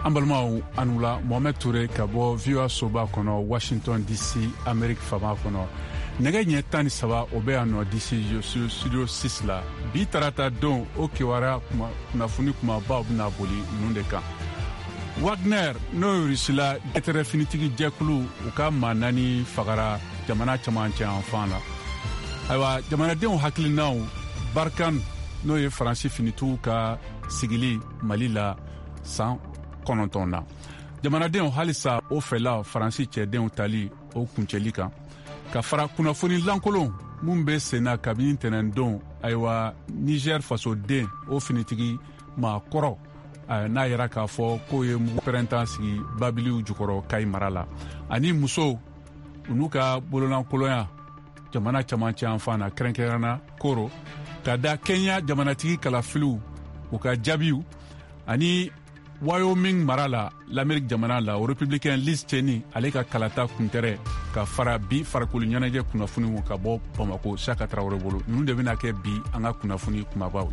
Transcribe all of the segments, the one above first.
Ambalmaw anula Mohamed Touré ka bɔ VOA soba kɔnɔ Washington DC Amerique fama kɔnɔ nɛgɛ ɲɛ 13 o bɛ yan nɔ DC studio 6 la bi tarata don o kiwara kunnafoni kumabaw bɛna boli ninnu de kan. Wagner n'o ye Rusila gɛtɛrɛ finitigi jɛkulu u ka maa 4 fagara jamana camancɛ yanfan la. Ayiwa jamanadenw hakilinaw Barkan n'o ye Faransi finitigiw ka sigili Mali la san 9 na. Jamanadenw halisa o fɛla Faransi cɛdenw tali o kuncɛli kan. Ka fara kunnafoni lankolon mun bɛ senna kabini ntɛnɛndon ayiwa Niger fasoden o finitigi maa kɔrɔ n'a yɛrɛ k'a fɔ k'o ye mugu pɛrɛntan sigi Babiliw jukɔrɔ Kayi mara la ani musow u n'u ka bololankolonya jamana camancɛ yanfan na kɛrɛnkɛrɛnna Koro ka da Kenya jamanatigi kalafiliw u ka jaabiw ani Wyoming mara la l'Amérique jamana la o républicain Liz Cheney ale ka kalata kuntɛrɛ ka fara bi farikolo ɲɛnajɛ kunnafoniw ka bɔ Bamako Saka Traoré bolo ninnu de bɛna kɛ bi an ka kunnafoni kumabaw.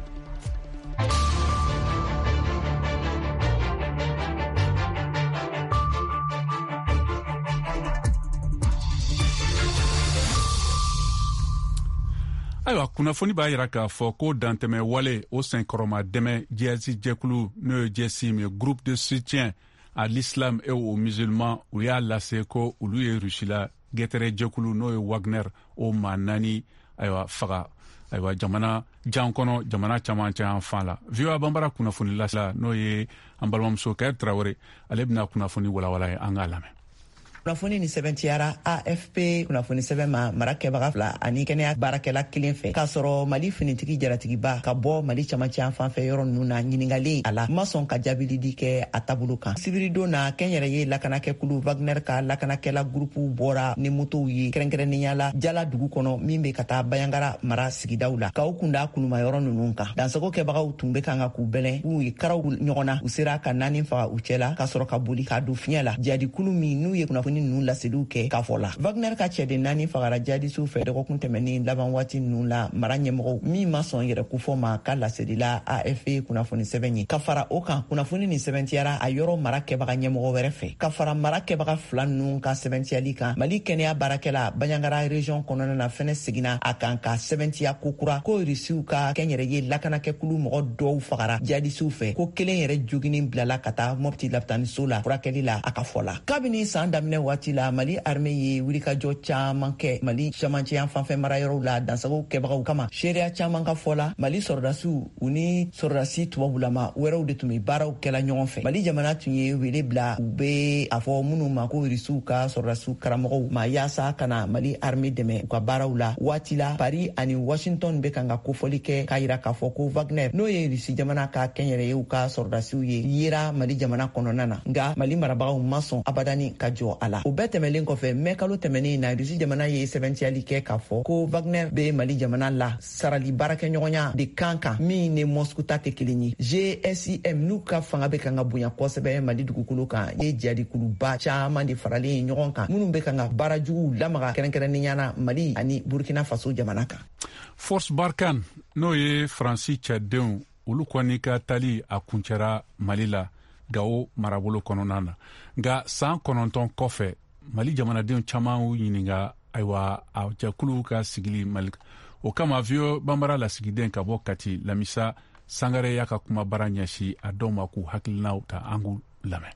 Ayiwa kunnafoni b'a yira k'a fɔ ko dantɛmɛ wale o senkɔrɔma dɛmɛ JS jɛkulu n'o ye JSIM ye groupe de soutien à l'islam et aux musulmans u y'a lase ko olu ye Rusila gɛtɛrɛ jɛkulu n'o ye Wagner o maa 4 ayiwa faga ayiwa jamana jan kɔnɔ jamana camancɛ yanfan la. VOA banbara kunnafoni lasela n'o ye an balimamuso Kayɛ Traoré ale bɛna kunnafoni walawala ye an k'a lamɛn. Kunnafoni ni sɛbɛntiyara AFP kunnafoni sɛbɛn ma mara kɛbaga 2 ani kɛnɛya baarakɛla 1 fɛ k'a sɔrɔ Mali finitigi jaratigiba ka bɔ Mali camancɛ fan fɛ yɔrɔ ninnu na ɲininkali a la ma sɔn ka jaabilidi kɛ a taabolo kan. Sibiridon na kɛnyɛrɛye lakanakɛkulu Wagner ka lakanakɛla gurupu bɔra ni motow ye kɛrɛnkɛrɛnnenya la Jala dugu kɔnɔ min bɛ ka taa Bayangara mara sigidaw la k'aw kunda kuluma yɔrɔ ninnu kan. Dansago kɛbagaw tun bɛ kan ka k'u bɛlɛn u ye karaw ɲɔgɔn na u sera ka 4 faga u cɛla ka sɔrɔ ka boli ka don fiɲɛ la. Jadikulu min n'u ye kunnafoni ninnu laseliw kɛ k'a fɔ la. Wagner ka cɛden 4 fagara jadisiw fɛ dɔgɔkun tɛmɛnen laban waati ninnu la mara ɲɛmɔgɔw min ma sɔn yɛrɛ kofɔ ma ka laselila AFP kunnafoni sɛbɛn ye. Ka fara o kan kunnafoni ni sɛbɛntiyara a yɔrɔ mara kɛbaga ɲɛmɔgɔ wɛrɛ fɛ. Ka fara mara kɛbaga 2 ninnu ka sɛbɛntiyali kan Mali kɛnɛya baarakɛla Bayangara région kɔnɔna na fɛnɛ seginna a kan ka sɛbɛntiya kokura ko Rusiw ka kɛnyɛrɛye lakanakɛkulu mɔgɔ dɔw fagara jadisiw fɛ ko kelen yɛrɛ joginin bilala ka taa Mopti lapitaniso la furakɛli la a ka fɔ la. Kabini san daminɛ waati la Mali armée ye wulikajɔ caman kɛ Mali camancɛ yan fanfɛ mara yɔrɔw la dansago kɛbagaw kama. Seereya caman ka fɔ la Mali sɔrɔdasiw u ni sɔrɔdasi tubabulama wɛrɛw de tun bɛ baaraw kɛla ɲɔgɔn fɛ. Mali jamana tun ye wele bila u bɛ a fɔ minnu ma ko Rusiw ka sɔrɔdasiw karamɔgɔw ma yaasa kana Mali armée dɛmɛ u ka baaraw la. Waati la Paris ani Washington bɛ kan ka kofɔli kɛ k'a yira k'a fɔ ko Wagner n'o ye Rusi jamana ka kɛnyɛrɛyew ka sɔrɔdasiw ye yera Mali jamana kɔnɔna na nka Mali marabagaw ma sɔn abadani ka jɔ a la. O bɛɛ tɛmɛlen kɔfɛ mɛ kalo tɛmɛnen na Rusi jamana ye sɛbɛntiyali kɛ k'a fɔ ko Wagner bɛ Mali jamana la sarali baarakɛɲɔgɔnya de kan min ni Moscou ta tɛ kelen ye. JSIM n'u ka fanga bɛ kan ka bonya kosɛbɛ Mali dugukolo kan ye jadikuluba caman de faralen ɲɔgɔn kan minnu bɛ kan ka baarajuguw lamaga kɛrɛnkɛrɛnnenya na Mali ani Burkina Faso jamana kan. Force Barkan n'o ye Faransi cɛdenw olu kɔni ka tali a kuncɛra Mali la Gao marabolo kɔnɔna na nka san 9 kɔfɛ Mali jamanadenw caman y'u ɲininka ayiwa a jɛkulu ka sigili Mali o kama VOA banbara lasigiden ka bɔ Kati Lamisa Sangare y'a ka kuma bara ɲɛsi a dɔw ma k'u hakilinaw ta an k'u lamɛn.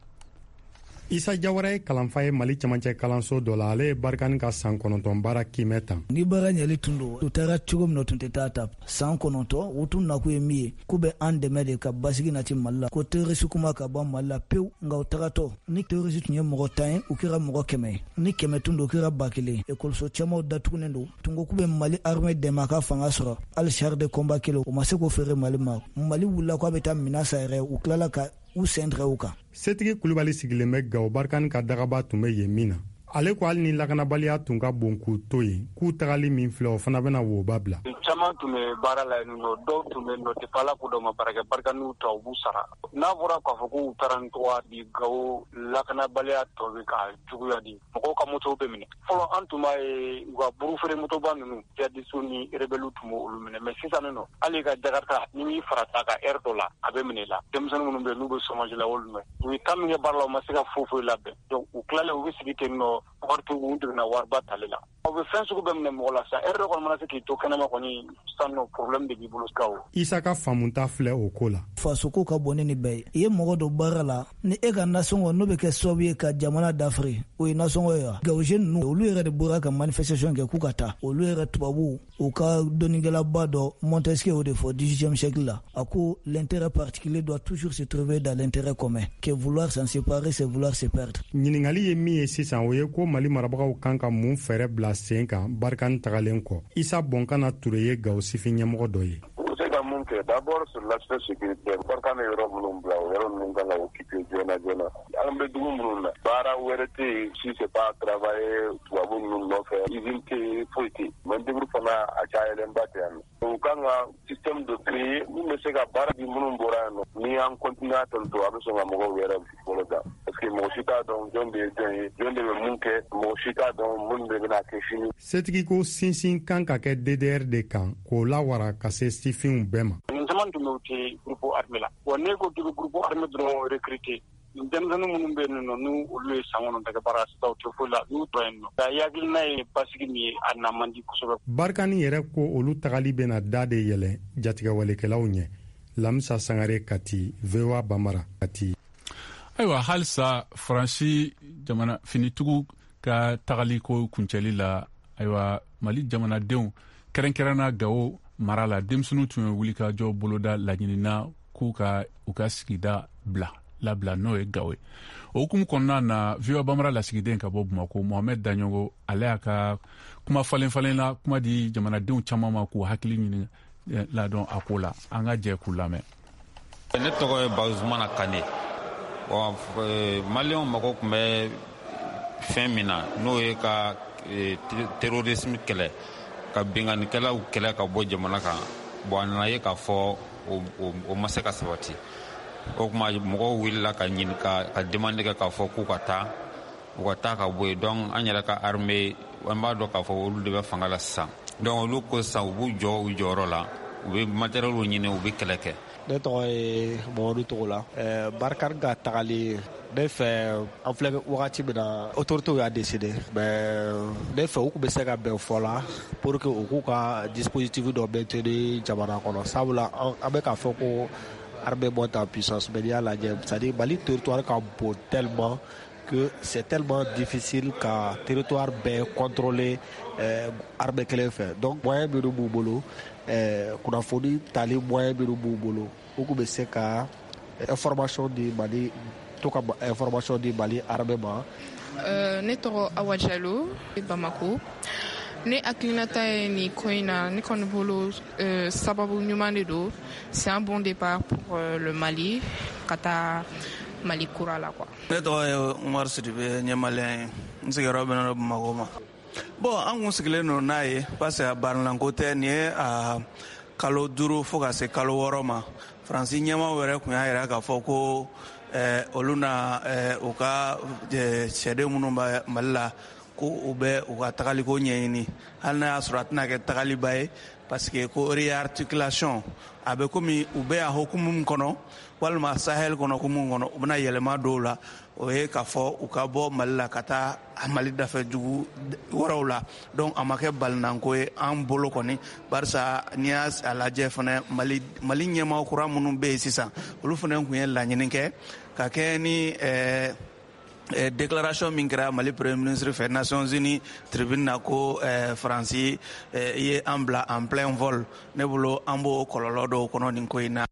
Isa Jawara ye kalanfa ye Mali camancɛ kalanso dɔ la ale ye Barkan ka san 9 baara kimɛ tan. Ni baara ɲɛli tun don u taara cogo min na tun tɛ taa ta san 9 u tun nakun ye min ye k'u bɛ an dɛmɛ de ka basigi nati Mali la ko terroriste kuma ka bɔ Mali la pewu nka u tagatɔ ni terroriste tun ye mɔgɔ 10 ye u kɛra mɔgɔ 100 ye ni 100 tun don u kɛra 1000 ekɔliso camanw datugunen don tun ko k'u bɛ Mali armée dɛmɛ a ka fanga sɔrɔ hali char de combat kelen u ma se k'o feere Mali ma Mali wulila k'a bɛ taa mina sa yɛrɛ u tilala ka u sɛntigɛ u kan. Setigi Kulibali sigilen bɛ Gao Barkan ka dagaba tun bɛ yen min na ale ko hali ni lakanabaliya tun ka bon k'u to yen k'u tagali min filɛ o fana bɛna woba bila. Caman tun bɛ baara la yen nɔ, dɔw tun bɛ nɔ tɛ fala ko dɔ ma baara kɛ barika n'u ta u b'u sara. N'a fɔra k'a fɔ k'u taara n tɔgɔ di Gawo lakanabaliya tɔ bɛ ka juguya di mɔgɔw ka moto bɛ minɛ. Fɔlɔ an tun b'a ye u ka burufeere motoba ninnu jihadistu ni rebelles tun b'o olu minɛ, mais sisan nɔ hali ka Jakarta ni m'i farata ka heure dɔ la a bɛ minɛ la. Denmisɛnnin minnu bɛ yen n'u bɛ chômage la olu mɛn. U ye temps min kɛ baara la u ma se ka foyi labɛn. Donc u tilalen u bɛ sigi ten nɔ wari t'u kun, u degena wariba tali la. U bɛ fɛn sugu bɛɛ minɛ mɔgɔ la sa, heure dɔ kɔni mana se k'i to kɛnɛma kɔni sisan nɔ problème de b'i bolo Gawo. Isa ka faamuta filɛ o ko la. Fasoko ka bon ni bɛɛ ye. I ye mɔgɔ dɔ baara la ni e ka nasɔngɔ n'o bɛ kɛ sababu ye ka jamana dafiri o ye nasɔngɔ ye wa. Gawusɛn ninnu olu yɛrɛ de bɔra ka manifestation kɛ k'u ka taa. Olu yɛrɛ tubabu u ka dɔnnikɛlaba dɔ Montesquieu o de fɔ 18e siècle la. A ko l'intérêt particulier doit toujours se trouver dans l'intérêt commun. Que vouloir s'en séparer c'est vouloir se perdre. Ɲiningali ye min ye sisan o ye ko Mali marabagaw kan ka mun fɛɛrɛ bila sen kan Barkane tagalen kɔ. Isa Bonkana Touré ye Gawo sifin ɲɛmɔgɔ dɔ ye. D'abord sur l'aspect sécuritaire, Barkane yɔrɔ minnu bila o yɔrɔ ninnu kan ka occuper joona joona. An bɛ dugu minnu na baara wɛrɛ tɛ yen si c'est pas travailler tubabu ninnu nɔfɛ usine tɛ yen foyi tɛ yen. Main-d'œuvre fana a cayalenba tɛ yan nɔ. O kan ka système de créer min bɛ se ka baara di minnu bɔra yan nɔ. Ni an continue a tentɔ a bɛ sɔn ka mɔgɔw yɛrɛ bolo da. Parce que mɔgɔ si t'a dɔn jɔn de ye jɔn ye, jɔn de bɛ mun kɛ, mɔgɔ si t'a dɔn mun de bɛna kɛ sini. Setigi ko sinsin kan ka kɛ DDR de kan k'o lawara ka se sifinw bɛɛ ma. Caman tun bɛ u tɛ groupe armé la. Wa ne ko k'i bɛ groupe armé dɔrɔn recruter. Denmisɛnnin minnu bɛ yen nɔ n'u olu ye san kɔnɔntɔn kɛ baara sisan u tɛ foyi la n'u tora yen nɔ. Ka hakilina ye basigi min ye a na man di kosɛbɛ. Barkane yɛrɛ ko olu tagali bɛna da de yɛlɛ jatigɛwalekɛlaw ɲɛ. Lamisa Sangare Kati, VOA Bamara Kati. Ayiwa halisa Faransi jamana finitigiw ka tagali ko kuncɛli la ayiwa Mali jamanadenw kɛrɛnkɛrɛnna Gawo mara la denmisɛnninw tun ye wuli ka jɔ boloda laɲinina k'u ka u ka sigida labila n'o ye Gawo ye. O hukumu kɔnɔna na VOA Bamara lasigiden ka bɔ Bamako Mohamed Daɲogo ale y'a ka kuma falen la kuma di jamanadenw caman ma k'u hakili ɲini ladɔn a ko la an ka jɛ k'u lamɛn. Ne tɔgɔ ye Bazumana Kane. Maliyɛnw mago tun bɛ fɛn min na n'o ye ka terrorisme kɛlɛ ka binganikɛlaw kɛlɛ ka bɔ jamana kan. Bon a nana ye k'a fɔ o ma se ka sabati. O kuma mɔgɔw wulila ka ɲini ka demande kɛ k'a fɔ k'u ka taa ka bɔ yen. Donc an yɛrɛ ka armée an b'a dɔn k'a fɔ olu de bɛ fanga la sisan. Donc olu ko sisan u b'u jɔ u jɔyɔrɔ la u bɛ matériel ɲini u bɛ kɛlɛ kɛ. Ne tɔgɔ ye Mamadu Togola. Barkane ka tagali ne fɛ an filɛ wagati min na autorités y'a décidé mais ne fɛ u tun bɛ se ka bɛn fɔ la pour que u k'u ka dispositif dɔ maintenir jamana kɔnɔ sabula an bɛ k'a fɔ ko armée monte en puissance mais n'i y'a lajɛ c'est-à-dire Mali territoire ka bon tellement que c'est tellement difficile ka territoire bɛɛ contrôler armée kelen fɛ donc moyen minnu b'u bolo kunnafoni tali moyen minnu b'u bolo u tun bɛ se ka information di Mali to ka information di Mali armée ma. Ne tɔgɔ Awa Jalo Bamako. Ne hakilinata ye nin ko in na ne kɔni bolo sababu ɲuman de don. C'est un bon départ pour le Mali ka taa Mali kura la quoi. Ne tɔgɔ ye Umar Sidibe ɲɛmaliyɛn ye n sigiyɔrɔ bɛnnen don Bamako ma. Bon an kun sigilen don n'a ye parce que a baaralanko tɛ nin ye a kalo 5 fo ka se kalo 6 ma. Faransi ɲɛmaw yɛrɛ kun y'a jira k'a fɔ ko olu na u ka sɛden minnu bɛ Mali la ko u bɛ u ka tagaliko ɲɛɲini hali n'a y'a sɔrɔ a tɛna kɛ tagaliba ye parce que ko réarticulation a bɛ komi u bɛ a hokumu min kɔnɔ walima Sahel kɔnɔ hokumu kɔnɔ u bɛna yɛlɛma dɔw la o ye k'a fɔ u ka bɔ Mali la ka taa Mali dafɛdugu wɛrɛw la donc a ma kɛ balinanko ye an bolo kɔni barisa n'i y'a lajɛ fana Mali ɲɛmaw kura minnu bɛ yen sisan olu fana tun ye laɲini kɛ ka kɛ ni déclaration min kɛra Mali premier ministre fɛ Nations Unies tribune na ko Faransi ye an bila en plein vol ne bolo an b'o kɔlɔlɔ dɔw kɔnɔ nin ko in na.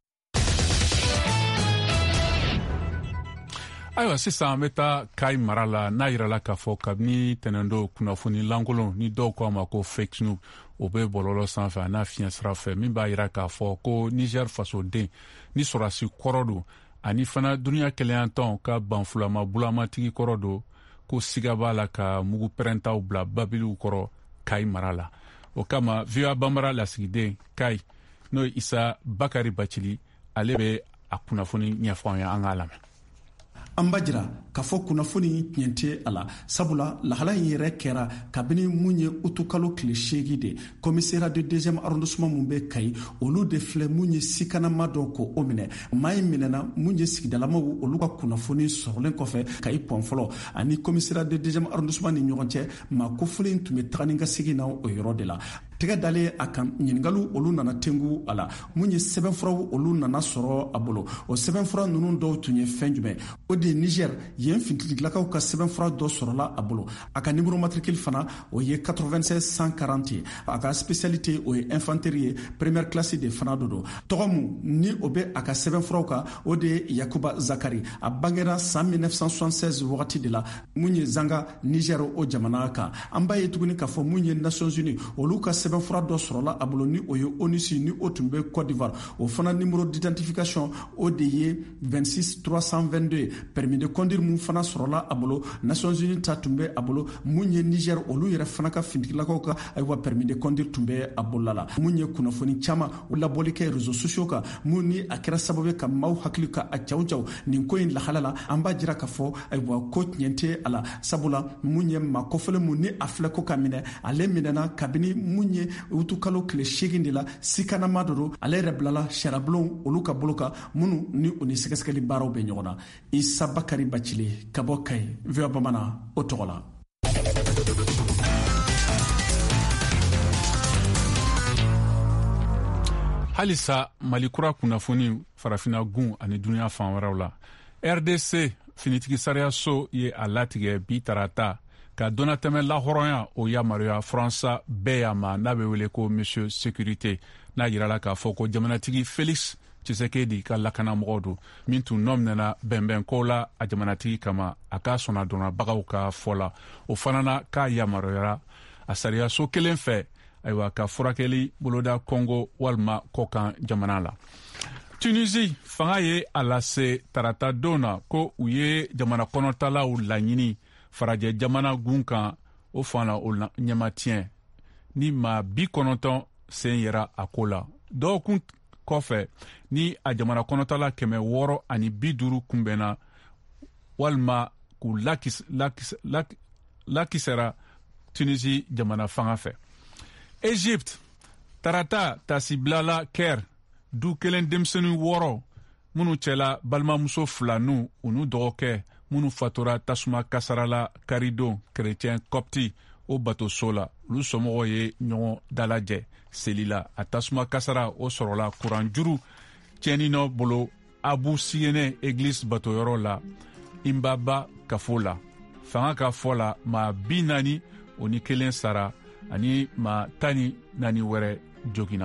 Ayiwa sisan an bɛ taa Kayi mara la n'a yirala k'a fɔ kabini tɛnɛndo kunnafoni lankolon ni dɔw ko a ma ko fake news o bɛ bɔlɔlɔ sanfɛ a n'a fiɲɛ sira fɛ min b'a yira k'a fɔ ko Niger fasoden ni sɔrɔdasi kɔrɔ don ani fana duniya kɛlɛyantɔn ka banfulama bulamatigi kɔrɔ don ko siga b'a la ka mugu pɛrɛntaw bila babiliw kɔrɔ Kayi mara la. O kama VOA Bambara lasigiden Kayi n'o ye Isa Bakari Bacili ale bɛ a kunnafoni ɲɛfɔ an ye, an k'a lamɛn. An b'a jira k'a fɔ kunnafoni tiɲɛ tɛ a la, sabula lahala in yɛrɛ kɛra kabini mun ye utukalo tile 8 de commissaire de 2e arrondissement mun bɛ Kayi, olu de filɛ mun ye sikanama dɔ ko o minɛ. Maa in minɛna mun ye sigidalamaw olu ka kunnafoni sɔrɔlen kɔfɛ Kayi pɔn fɔlɔ ani commissaire de 2e arrondissement ni ɲɔgɔn cɛ maa kofɔlen tun bɛ tagani ka segin na o yɔrɔ de la. Tɛgɛ dalen a kan ɲiningaliw olu nana tengu a la, mun ye sɛbɛnfuraw olu nana sɔrɔ a bolo. O sɛbɛnfura ninnu dɔw tun ye fɛn jumɛn? O de Niger yen fintililakaw ka sɛbɛnfura dɔ sɔrɔla a bolo. A ka numéro matricule fana o ye 96-140. A ka spécialité o ye infanterie ye, première classe de fana do. Tɔgɔ mun ni o bɛ a ka sɛbɛnfuraw kan o de ye Yakuba Zakari. A bangera san 1976 wagati de la, mun ye Zanga Niger o jamana kan. An b'a ye tuguni k'a fɔ mun ye Nations Unies olu ka sɛbɛnfura dɔ sɔrɔla a bolo ni o ye ONUSI ni o tun bɛ Côte d'Ivoire. O fana numéro d'identification o de ye 26322. Permis de conduire mun fana sɔrɔla a bolo, Nations Unies ta tun bɛ a bolo. Mun ye Niger olu yɛrɛ fana ka fintigilakaw ka ayiwa permis de conduire tun bɛ a bolo la. Mun ye kunnafoni caman o labɔli kɛ réseaux sociaux kan, mun ni a kɛra sababu ka maaw hakili ka a jaw nin ko in lahala la. An b'a jira k'a fɔ ayiwa ko tiɲɛ tɛ a la, sabula mun ye maa kɔfɛlen mun ni a filɛ ko ka minɛ, ale minɛna kabini mun ye utukalo tile 8 de la, sikanama do ale yɛrɛ bilala sariyablonw olu ka bolo kan minnu ni o ni sɛgɛsɛgɛli baaraw bɛ ɲɔgɔn na. Isa Bakari Bacili ka bɔ Kayi, VOA Bamanan o tɔgɔ la. Halisa Malikura kunnafoni farafina gun ani duniya fan wɛrɛw la. RDC finitigi sariyaso ye a latigɛ bi tarata ka donatɛmɛ lahɔrɔnya o yamaruya Faransa bɛɛ ya ma n'a bɛ wele ko Monsieur Sécurité, n'a yirala k'a fɔ ko jamanatigi Félix Tshisekedi ka lakanamɔgɔ don min tun nɔminɛna bɛnbɛnko la a jamanatigi kama a ka sɔnnadɔnnabagaw ka fɔ la. O fana na k'a yamaruyara a sariyaso kelen fɛ ayiwa ka furakɛli boloda Congo walima kɔkan jamana la. Tunisie fanga ye a lase tarata don na ko u ye jamana kɔnɔtalaw laɲini farajɛ jamana gun kan o fana o ɲɛmatiɲɛ ni maa 90 sen yɛra a ko la. Dɔgɔkun kɔfɛ ni a jamana kɔnɔtala 650 kunbɛnna walima k'u lakisɛra Tunisie jamana fanga fɛ. Egypte tarata tasibilala Caire du kelen denmisɛnnin 6 minnu cɛla balimamuso 2 n'u unu dɔgɔkɛ minnu fatura tasuma kasarala karidon chrétien copti o batoso la. Olu somɔgɔw ye ɲɔgɔn dalajɛ seli la. A tasuma kasara o sɔrɔla kuran juru tiɲɛninɔ bolo Abu Siyene église batoyɔrɔ la Imbaba kafo la. Fanga ka fɔ la maa 40 o ni kelen sara ani maa 14 wɛrɛ jogina.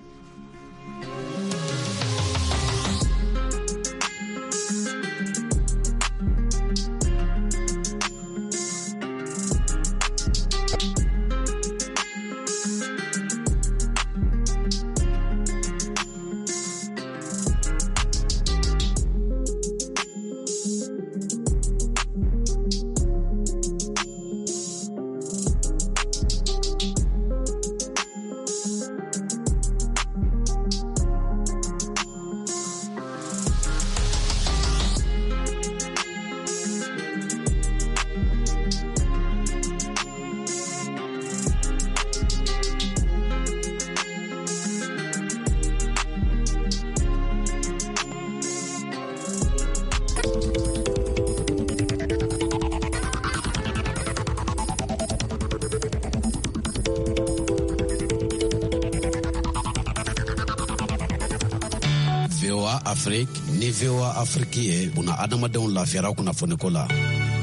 Afrique ni VOA Afrique ye buna adamadenw lafiyara kunnafoni ko la.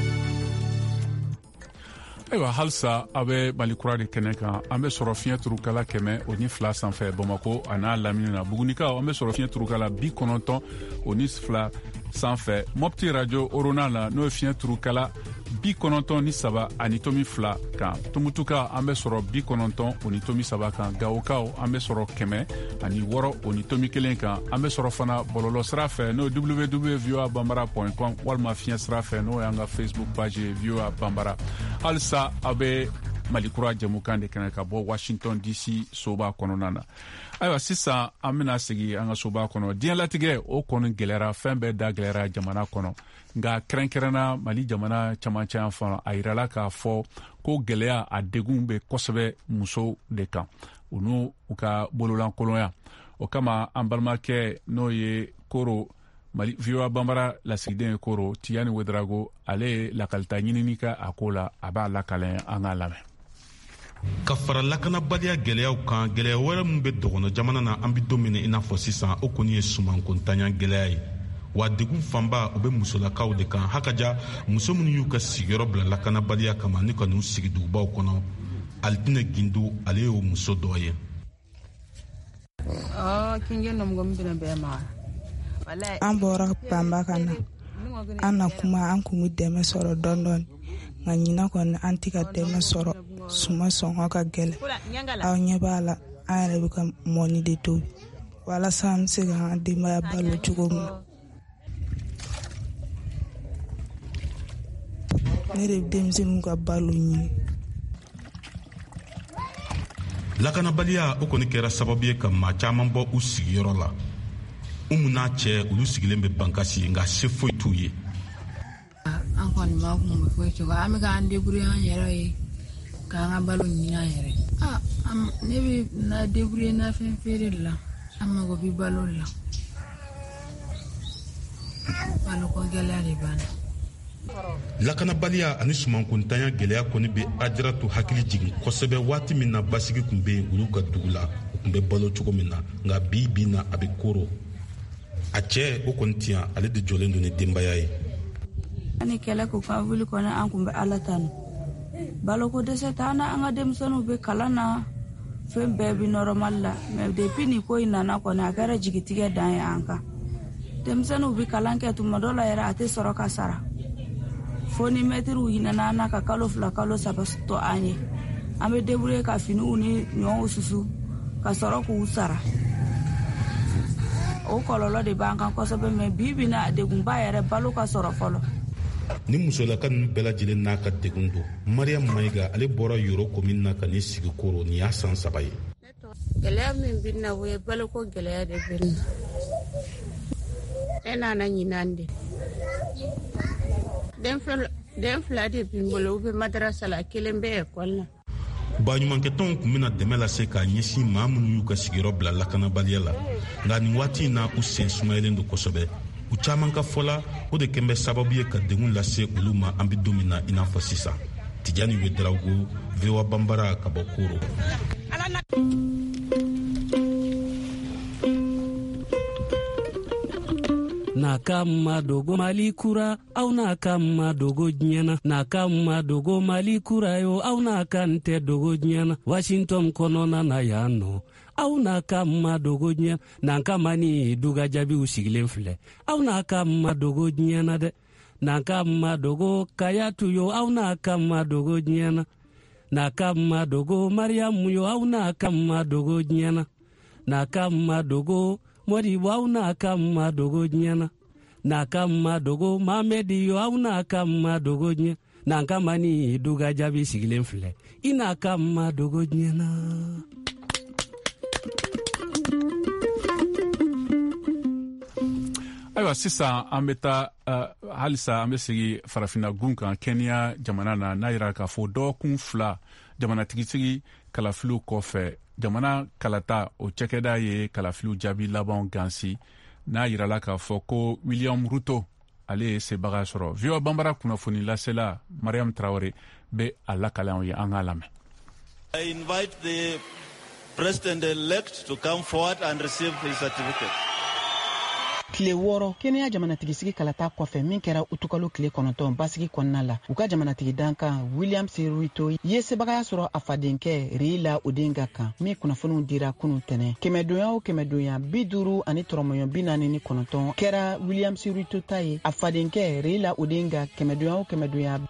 Ayiwa halisa a bɛ Malikura de kɛnɛ kan. An bɛ sɔrɔ fiɲɛ turukala 102 sanfɛ Bamako a n'a lamini na. Bugunikaw an bɛ sɔrɔ fiɲɛ turukala 92 sanfɛ mɔpti radio orona la n'o ye fiɲɛ turukala 93 ani tomi 2 kan tumutuka an bɛ sɔrɔ 90 ani tomi 3 kan gawokaw an bɛ sɔrɔ 100 ani 6 ani tomi 1 kan an bɛ sɔrɔ fana bɔlɔlɔ sira fɛ n'o ye www.voabambara.com walima fiɲɛ sira fɛ n'o y'an ka facebook page VOA Bambara. Halisa a bɛ Malikura jamukan de kɛnɛ ka bɔ Washington DC soba kɔnɔna na. Ayiwa sisan an bɛna segi an ka soba kɔnɔ. Diɲɛlatigɛ o kɔni gɛlɛyara, fɛn bɛɛ da gɛlɛyara jamana kɔnɔ. Nka kɛrɛnkɛrɛnna Mali jamana camancɛ yan fana a yirala k'a fɔ ko gɛlɛya a degun bɛ kosɛbɛ musow de kan u n'u ka bololankolonyan. O kama an balimakɛ n'o ye Koro Mali VOA Bambara lasigiden ye Koro Tijani Wedrago ale ye lakalita ɲinini kɛ a ko la a b'a lakalen an k'a lamɛn. Ka fara lakanabaliya gɛlɛyaw kan, gɛlɛya wɛrɛ min bɛ dɔgɔnɔ jamana na an bɛ don min i n'a fɔ sisan o kɔni ye sumankontanya gɛlɛya ye. Wa degun fanba o bɛ musolakaw de kan. Hakaja muso minnu y'u ka sigiyɔrɔ bila lakanabaliya kama ni ka n'u sigi dugubaw kɔnɔ. Alitinɛ Gindu ale y'o muso dɔ ye. An bɔra Bamba ka na an na kuma an kun bɛ dɛmɛ sɔrɔ dɔɔni nka ɲina kɔni an tɛ ka dɛmɛ sɔrɔ suma sɔngɔ ka gɛlɛn aw ɲɛ b'a la an yɛrɛ bɛ ka mɔni de tobi walasa an bɛ se ka an denbaya balo cogo min ne de bɛ denmisɛnninw ka balo ɲini. Lakanabaliya o kɔni kɛra sababu ye ka maa caman bɔ u sigiyɔrɔ la. Umu n'a cɛ olu sigilen bɛ bankasi nka se foyi t'u ye. An kɔni b'a kun bɛ foyi cogo an bɛ k'an débrouiller an yɛrɛ ye k'an ka balo ɲini an yɛrɛ. Ne bɛ na débrouiller na fɛn feere de la an mago bɛ balo la. Balo ko gɛlɛya de b'an na. Lakanabaliya ani sumankontanya gɛlɛya kɔni bɛ Ajaratu hakili jigin kosɛbɛ waati min na basigi tun bɛ yen olu ka dugu la u tun bɛ balo cogo min na nka bi na a bɛ Koro. A cɛ o kɔni tiɲɛ ale de jɔlen don ni denbaya ye. Ani kɛlɛ ko ka wuli kɔni an kun bɛ Ala tanu. Baloko dɛsɛ t'an na an ka denmisɛnninw bɛ kalan na fɛn bɛɛ bɛ normal la mais depuis ni ko in nana kɔni a kɛra jigitigɛ dan ye an kan. Denmisɛnninw bɛ kalan kɛ tuma dɔ la yɛrɛ a tɛ sɔrɔ ka sara. Fo ni mɛtiriw hinɛna an na ka kalo 2 kalo 3 tɔ an ye. An bɛ débrouiller ka finiw ni ɲɔgɔnw susu ka sɔrɔ k'u sara. O kɔlɔlɔ de b'an kan kosɛbɛ mais bi na degunba yɛrɛ balo ka sɔrɔ fɔlɔ. Ni musolaka ninnu bɛɛ lajɛlen n'a ka degun don. Mariam Mayiga ale bɔra Yoro commune na ka n'i sigi Koro nin y'a san 3 ye. Gɛlɛya min bɛ na o ye baloko gɛlɛya de bɛ na. E nana ɲinan de. Den fila de bɛ n bolo u bɛ madarasa la kelen bɛ ekɔli la. Baɲumankɛtɔnw tun bɛna dɛmɛ lase k'a ɲɛsin maa minnu y'u ka sigiyɔrɔ bila lakanabaliya la nka nin waati in na u sen sumayalen don kosɛbɛ. U caman ka fɔla o de kɛn bɛ sababu ye ka degun lase olu ma an bɛ don min na i n'a fɔ sisan. Tijani Wedrago, VOA Bambara ka bɔ Koro. Na kama dogo Mali kura au na kama dogo diɲɛna na kama dogo Mali kura yo au na kan tɛ dogo diɲɛna Washington kɔnɔna na yan nɔ aw n'a ka ma dogo diɲɛ n'an ka ma ni duga jaabiw sigilen filɛ aw n'a ka ma dogo diɲɛ na dɛ n'an ka ma dogo Kayatu yo aw n'a ka ma dogo diɲɛ na n'a ka ma dogo Mariamu yo aw n'a ka ma dogo diɲɛ na n'a ka ma dogo Modibo aw n'a ka ma dogo diɲɛ na n'a ka ma dogo Mamedi yo aw n'a ka ma dogo diɲɛ n'an ka ma ni duga jaabi sigilen filɛ i n'a ka ma dogo diɲɛ na. Ayiwa sisan an bɛ taa halisa an bɛ sigi farafinna gun kan Kenya jamana na n'a yira k'a fɔ dɔgɔkun 2 jamanatigitigi kalafiliw kɔfɛ jamana kalata o cɛkɛda ye kalafiliw jaabi laban gansi n'a yirala k'a fɔ ko William Ruto ale ye sebaga sɔrɔ. VOA Bambara kunnafoni lasela Mariam Traore bɛ a lakalan ye an k'a lamɛn. I invite the President-elect to come forward and receive his certificate. tile 6 Kenya jamanatigi sigi kalata kɔfɛ min kɛra utukalo tile 9 basigi kɔnɔna la u ka jamanatigi dankan William C. Ruto ye sebagaya sɔrɔ a fadenkɛ Raila Odinga kan min kunnafoniw dira kunun tɛnɛ kɛmɛdonya o kɛmɛdonya 50 ani tɔrɔmɔɲɔ 49 kɛra William C. Ruto ta ye a fadenkɛ Raila Odinga kɛmɛdonya o kɛmɛdonya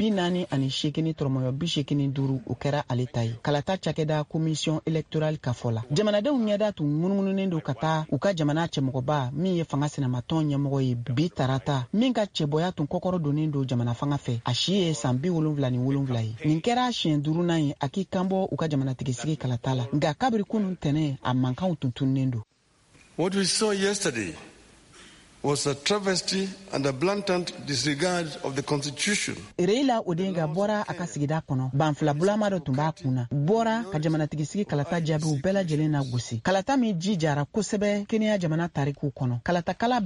48 tɔrɔmɔɲɔ 85 o kɛra ale ta ye kalata cakɛda commission électorale ka fɔ la jamanadenw ɲɛda tun munumununen do ka taa u ka jamana cɛmɔgɔba min ye fanga sinamatɔn ɲɛmɔgɔ ye bi tarata min ka cɛbɔya tun kɔkɔrɔ donnen do jamana fanga fɛ a si ye san 77 ye nin kɛra siɲɛ 5nan ye a k'i kanbɔ u ka jamanatigi sigi kalata la nka kabiri kunun tɛnɛ a mankanw tun tunnen do. What we saw yesterday was a travesty and a blatant disregard of the constitution. Raila Odinga bɔra a ka sigida kɔnɔ banfila bulama dɔ tun b'a kunna bɔra ka jamanatigi sigi kalata jaabiw bɛɛ lajɛlen na gosi kalata min jijara kosɛbɛ Kenya jamana tarikuw kɔnɔ kalatakala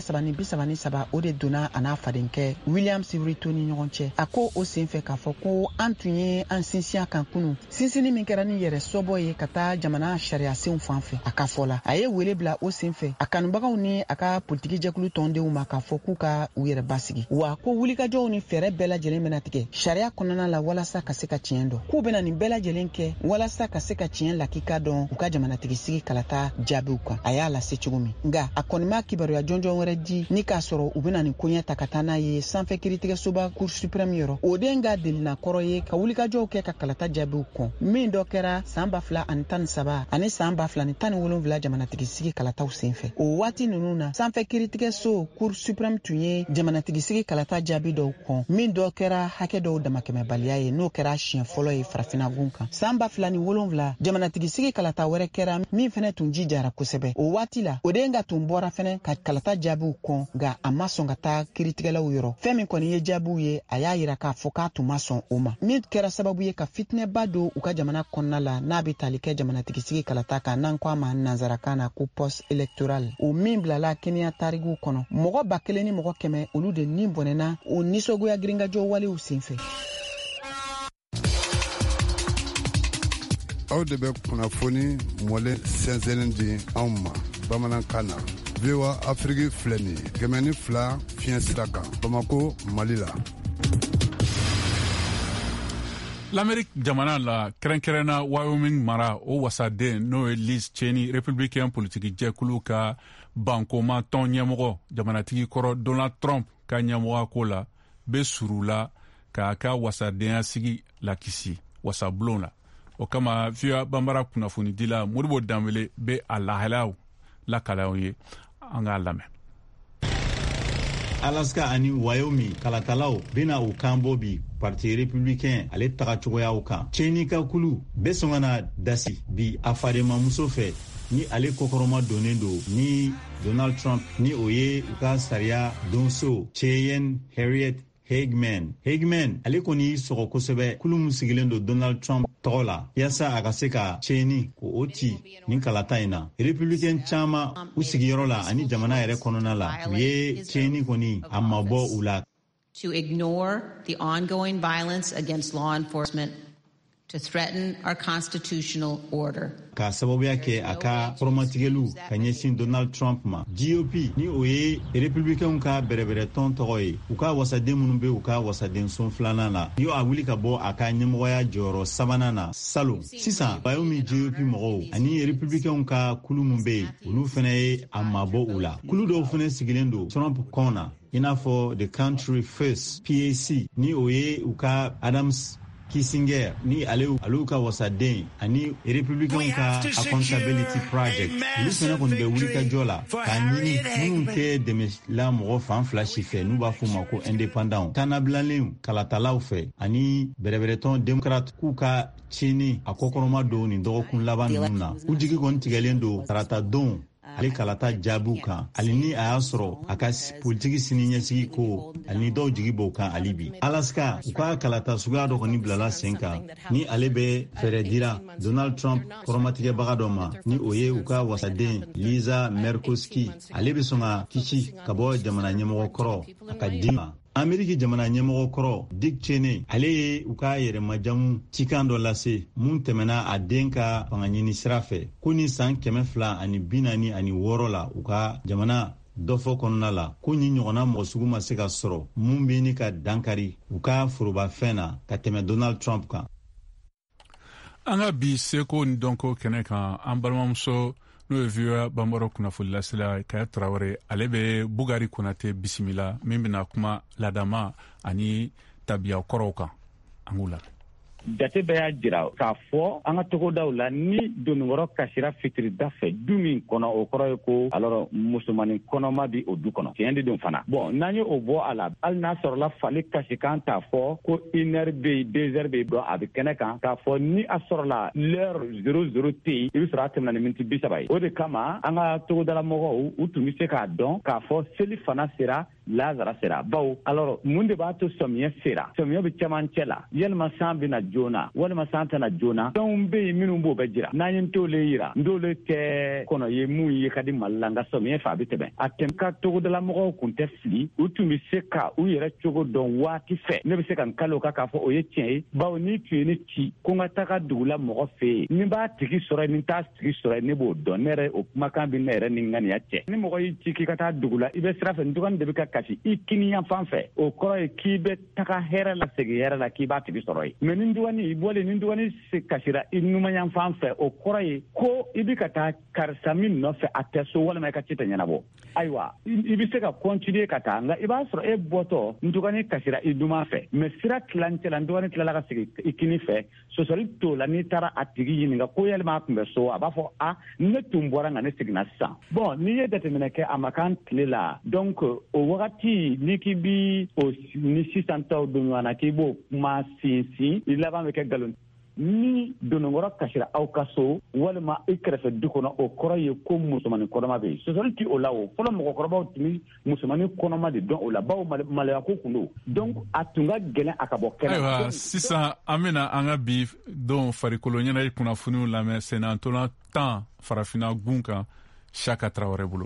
373 o de donna a n'a fadenkɛ William C. Ruto ni ɲɔgɔn cɛ a ko o senfɛ k'a fɔ ko an tun ye an sinsin kan kunu sinsini min kɛra ni yɛrɛ sɔbɔ ye ka taa jamana sariyasenw fan fɛ a ka fɔ la a ye wele bila o senfɛ a kanubagaw ni a ka politiki jɛkulu tɔndenw ma k'a fɔ k'u ka u yɛrɛ basigi wa ko wulikajɔw ni fɛɛrɛ bɛɛ lajɛlen bɛna tigɛ sariya kɔnɔna la walasa ka se ka tiɲɛ dɔn k'u bɛna nin bɛɛ lajɛlen kɛ walasa ka se ka tiɲɛ lakika dɔn u ka jamanatigi sigi kalata jaabiw kan a y'a lase cogo min nga a kɔni ma kibaruya jɔnjɔn wɛrɛ di ni k'a sɔrɔ u bɛna nin koɲɛ ta ka taa n'a ye sanfɛ kiiritigɛsoba cour suprême yɔrɔ o den ka delina kɔrɔ ye ka wulikajɔw kɛ ka kalata jaabiw kɔn min dɔ kɛra san 2013 ani san 2017 jamanatigi sigi kalataw senfɛ o waati ninnu na sanfɛ kiiritigɛso cour suprême tun ye jamanatigi sigi kalata jaabi dɔw kɔn min dɔ kɛra hakɛ dɔw damakɛmɛbaliya ye n'o kɛra siɲɛ fɔlɔ ye farafinagun kan san 2007 jamanatigi sigi kalata wɛrɛ kɛra min fɛnɛ tun jijara kosɛbɛ o waati la o den ka tun bɔra fɛnɛ ka kalata jaabiw kɔn nga a ma sɔn ka taa kiiritigɛlaw yɔrɔ fɛn min kɔni ye jaabiw ye a y'a yira k'a fɔ k'a tun ma sɔn o ma min kɛra sababu ye ka fitinɛba don u ka jamana kɔnɔna la n'a bɛ tali kɛ jamanatigi sigi kalata kan n'an ko a ma nanzarakan na ko poste électoral o min bilala Kenya tarikuw kɔnɔ mɔgɔ 1000 ni mɔgɔ 100 olu de ni bɔnɛna o nisɔgoya girinkajɔ walew senfɛ. Aw de bɛ kunnafoni mɔlen sɛnsɛnlen di anw ma bamanankan na VOA Afrique filɛ nin ye 102 fiɲɛ sira kan Bamako Mali la. L'Amérique jamana la kɛrɛnkɛrɛnna Wyoming mara o wasaden n'o ye Liz Cheney républicain politique jɛkulu ka bankoma tɔn ɲɛmɔgɔ jamanatigi kɔrɔ Donald Trump ka ɲɛmɔgɔ ko la bɛ suru la k'a ka wasadenya sigi lakisi wasabulon la o kama VOA banbara kunnafoni dila Modibo Danbele bɛ a lahalaw lakalaw ye an k'a lamɛn. Alaska ani Wyoming kalatalaw bena u kanbɔ bi parti républicain ale taga cogoyaw kan Cheney ka kulu bɛ sɔn ka na dasi bi a fadema muso fɛ ni ale kokɔrɔma donnen do ni Donald Trump ni o ye u ka sariya donso Cheyenne Harriet Hagman ale kɔni sɔgɔ kosɛbɛ kulu min sigilen do Donald Trump tɔgɔ la yasa a ka se ka Cheney ko o ci nin kalata in na républicain caman u sigiyɔrɔ la ani jamana yɛrɛ kɔnɔna la u ye Cheney kɔni a mabɔ u la. To ignore the ongoing violence against law enforcement, to threaten our constitutional order. Ka sababuya kɛ a ka kɔrɔmatigɛlu ka ɲɛsin Donald Trump ma GOP ni o ye républicain ka bɛrɛbɛrɛ tɔn tɔgɔ ye u ka wasaden minnu bɛ u ka wasaden son filanan na yo a wuli ka bɔ a ka ɲɛmɔgɔya jɔyɔrɔ sabanan na salon sisan Wyoming GOP mɔgɔw ani républicain ka kulu min bɛ yen olu fɛnɛ ye a mabɔ u la kulu dɔw fɛnɛ sigilen do Trump kɔn na i n'a fɔ The Country First PAC ni o ye u ka Adams Kissinger ni alu ka wasaden ani républicain ka accountability project olu fɛnɛ kɔni bɛ wuli ka jɔ la k'a ɲini minnu tɛ dɛmɛla mɔgɔ fan fila si fɛ n'u b'a fɔ ma ko indépendant kanabilanlenw kalatalaw fɛ ani bɛrɛbɛrɛtɔn démocrate k'u ka Cheney a kɔkɔrɔma don nin dɔgɔkun laban ninnu na u jigi kɔni tigɛlen do tarata don ale kalata jaabiw kan ali ni a y'a sɔrɔ a ka politiki sini ɲɛsigi ko ali ni dɔw jigi b'o kan ali bi Alaska u ka kalata suguya dɔ kɔni bilala sen kan ni ale bɛ fɛɛrɛ dira Donald Trump kɔrɔmatigɛbaga dɔ ma ni o ye u ka wasaden Lisa Murkowski ale bɛ sɔn ka kisi ka bɔ jamana ɲɛmɔgɔ kɔrɔ a ka di ma Ameriki jamana ɲɛmɔgɔ kɔrɔ Dick Cheney ale ye u ka yɛrɛmajamu cikan dɔ lase mun tɛmɛna a den ka fangaɲini sira fɛ ko ni san 246 la u ka jamana dɔ fɔ kɔnɔna la ko ɲi ɲɔgɔnna mɔgɔ sugu ma se ka sɔrɔ mun bɛ ni ka dankari u ka forobafɛn na ka tɛmɛ Donald Trump kan. An ka bi seko ni dɔnko kɛnɛ kan an balimamuso n'o ye VOA banbaro kunnafoni lasela Kaya Tarawele ale bɛ Bugari Konate bisimila min bɛna kuma ladama ani tabiya kɔrɔw kan. An k'u lamɛn. Jate bɛɛ y'a jira k'a fɔ an ka togodaw la ni donnikɔrɔ kasira fitirida fɛ du min kɔnɔ o kɔrɔ ye ko alors musomanin kɔnɔma bi o du kɔnɔ tiɲɛ de don fana bon n'an ye o bɔ a la hali n'a sɔrɔla fali kasikan t'a fɔ ko 1 heure bɛ yen 2 heures bɛ yen a bɛ kɛnɛ kan k'a fɔ ni a sɔrɔla l'heure 00 tɛ yen i bɛ sɔrɔ a tɛmɛna ni miniti 30 ye o de kama an ka togodalamɔgɔw u tun bɛ se k'a dɔn k'a fɔ seli fana sera Lazara sera bawo alors mun de b'a to samiyɛ sera samiyɛ bɛ cɛmancɛ la yalima san bɛna joona walima san tɛna joona fɛnw bɛ yen minnu b'o bɛ jira n'an ye n't'ole yira n't'ole tɛ kɔnɔ ye mun ye ka di Mali la nka samiyɛ fɛ a bɛ tɛmɛ a tɛmɛ ka togodalamɔgɔw kun tɛ fili u tun bɛ se ka u yɛrɛ cogo dɔn waati fɛ ne bɛ se ka n kalo kan k'a fɔ o ye tiɲɛ ye bawo ni tun ye ne ci ko n ka taga dugula mɔgɔ fɛ yen ni b'a tigi sɔrɔ ni t'a tigi sɔrɔ ne b'o dɔn ne yɛrɛ o kumakan bɛ ne yɛrɛ ni ŋaniya cɛ ni mɔgɔ y'i ci k'i ka taa dugula i bɛ sira fɛ n dɔgɔnin de bɛ ka kasi i kini yan fan fɛ o kɔrɔ ye k'i bɛ taga hɛrɛ la segin hɛrɛ la k'i b'a tigi sɔrɔ ye mais ni dɔgɔnin i bɔlen ni dɔgɔnin se kasira i numan yan fan fɛ o kɔrɔ ye ko i bɛ ka taa karisa min nɔfɛ a tɛ so walima i ka ci tɛ ɲɛnabɔ ayiwa i bɛ se ka continuer ka taa nka i b'a sɔrɔ e bɔtɔ n dɔgɔnin kasira i numan fɛ mais sira tilancɛ la n dɔgɔnin tilala ka segin i kini fɛ sɔsɔli t'o la n'i taara a tigi ɲininka ko yalima a tun bɛ so a b'a fɔ ne tun bɔra nka ne seginna sisan bon n'i ye jateminɛ kɛ a ma kan tile la donc o wagati ni k'i bi o ni sisan taw don ɲɔgɔn na k'i b'o kuma sinsin i laban bɛ kɛ nkalon ni donnikɔrɔ kasira aw ka so walima i kɛrɛfɛ du kɔnɔ o kɔrɔ ye ko musomanin kɔnɔma bɛ yen sɔsɔli ti o la o fɔlɔ mɔgɔkɔrɔbaw tun bɛ musomanin kɔnɔma de dɔn o la bawo maloya ko kun don donc a tun ka gɛlɛn a ka bɔ kɛnɛ ayiwa sisan an bɛna an ka bi don farikolo ɲɛnajɛ kunnafoniw lamɛn senatɔla 10 farafinna gun kan Saka Tarawele bolo.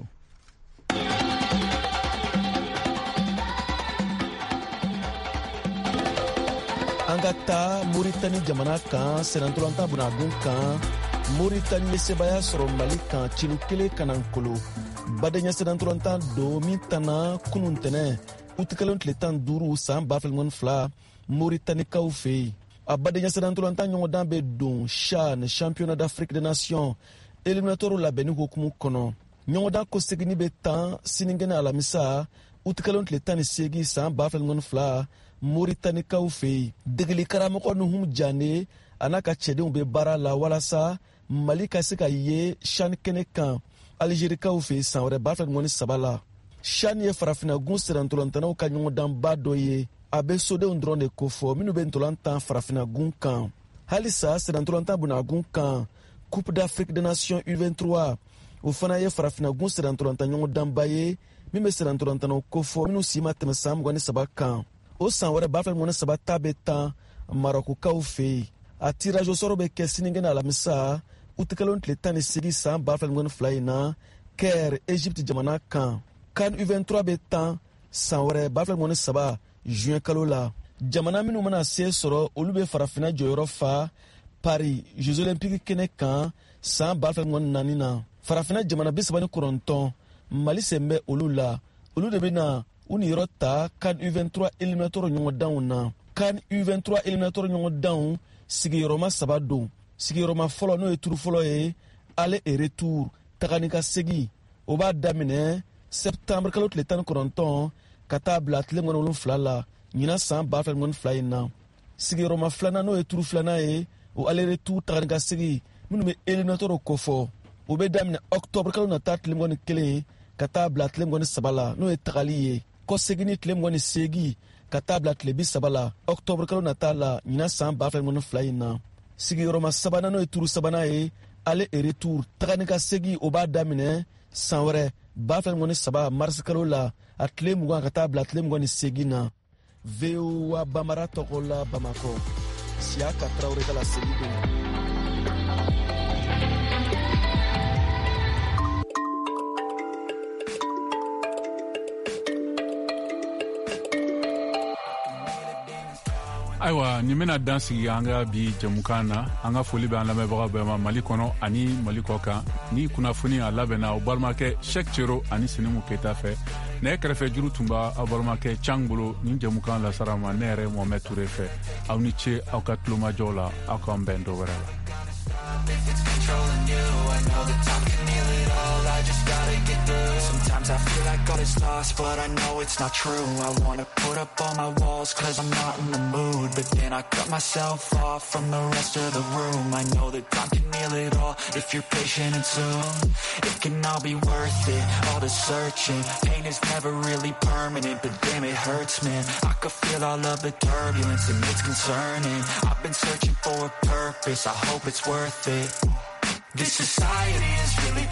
An ka taa Moritani jamana kan senatɔlanta bunagun kan Moritani ye sebaya sɔrɔ Mali kan cinu kelen kanankolo badenya senatɔlanta do min tana kunun tɛnɛ utikɛlen tile 15 san 2002 Moritanikaw fɛ yen a badenya senatɔlanta ɲɔgɔndan bɛ don CHAN championnat d'Afrique des nations éliminatoire labɛnni hukumu kɔnɔ ɲɔgɔndan ko segini bɛ 10 sinikɛnɛ alamisa utikɛlen tile 18 san 2002 Moritanikaw fɛ yen degeli karamɔgɔ Nuhum Jane a n'a ka cɛdenw bɛ baara la walasa Mali ka se ka ye CHAN kɛnɛ kan Algérikaw fɛ yen san wɛrɛ 2013 la CHAN ye farafinnagun senatɔlantanaw ka ɲɔgɔndanba dɔ ye a bɛ sodenw dɔrɔn de kofɔ minnu bɛ ntolantan farafinnagun kan halisa senatɔlantan bunagun kan Coupe d'Afrique des Nations U23 o fana ye farafinnagun senatɔlantan ɲɔgɔndanba ye min bɛ senatɔlantanaw kofɔ minnu si ma tɛmɛ san 23 kan o san wɛrɛ 2013 ta bɛ 10 Marokukaw fɛ yen a tirage au sort bɛ kɛ sinikɛnɛ alamisa utikɛlen tile 18 san 2012 in na Caire Egypte jamana kan CAN U23 bɛ 10 san wɛrɛ 2013 juin kalo la jamana minnu mana se sɔrɔ olu bɛ farafinna jɔyɔrɔ fa Paris Jeux Olympiques kɛnɛ kan san 2024 na farafinna jamana 39 Mali sen bɛ olu la olu de bɛ na u ni yɔrɔ ta CAN U23 éliminatoire ɲɔgɔndanw na CAN U23 éliminatoire ɲɔgɔndanw sigiyɔrɔma 3 don sigiyɔrɔma fɔlɔ n'o ye turu fɔlɔ ye aller et retour tagani ka segi o b'a daminɛ septembre kalo tile 19 ka taa bila tile 17 la ɲina san 2022 in na sigiyɔrɔma filanan n'o ye turu filanan ye o aller retour tagani ka segi minnu bɛ éliminatoire kofɔ o bɛ daminɛ octobre kalo nata tile 21 ka taa bila tile 23 la n'o ye tagali ye kɔsegini tile 28 ka taa bila tile 30 la octobre kalo nata la ɲina san 2022 in na sigiyɔrɔma sabanan n'o ye turu sabanan ye aller et retour tagani ka segi o b'a daminɛ san wɛrɛ 2023 mars kalo la a tile 20 ka taa bila tile 28 na VOA Bamara tɔgɔ la Bamakɔ Siaka Traoré ka la segi don. Aiwa ni mena dan sigi an ka bi jamukan na an ka foli bɛ an lamɛnbaga bɛɛ ma Mali kɔnɔ ani Mali kɔ kan ni kunnafoni a labɛnna o balimakɛ Cheikh Thierno ani Sinimu Keita fɛ ne kɛrɛfɛ juru tun b'a aw balimakɛ Cang bolo ni jamukan lasara ma ne yɛrɛ Mohamed Touré fɛ aw ni ce aw ka tulomajɔw la aw k'an bɛn dɔ wɛrɛ la. Sometimes I feel like all is lost, but I know it's not true. I wanna put up all my walls, cause I'm not in the mood. But then I cut myself off from the rest of the room. I know that time can heal it all, if you're patient and soon. It can all be worth it, all the searching. Pain is never really permanent, but damn it hurts, man. I could feel all of the turbulence and it's concerning. I've been searching for a purpose, I hope it's worth it. This society is really